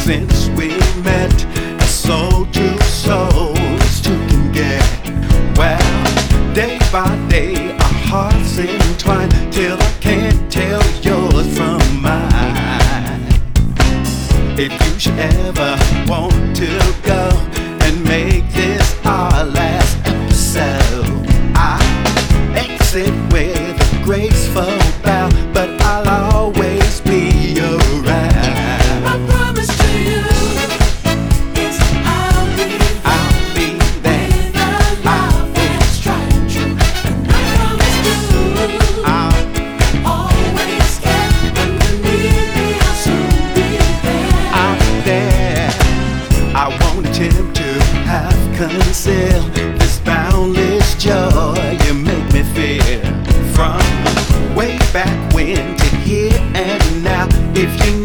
since we met. Soul to soul, as two can get. Well, day by day, our hearts entwine till I can't tell yours from mine. If you should ever want to go and make this our last episode, I exit with a graceful bow, but I'll always be around. My promise to you is I'll be there with a love that's tried and true. And I promise to always care when you need me. I'll soon be there. I'm there. I won't attempt to have conceal this boundless joy you make me feel. From way back when to here and now, if you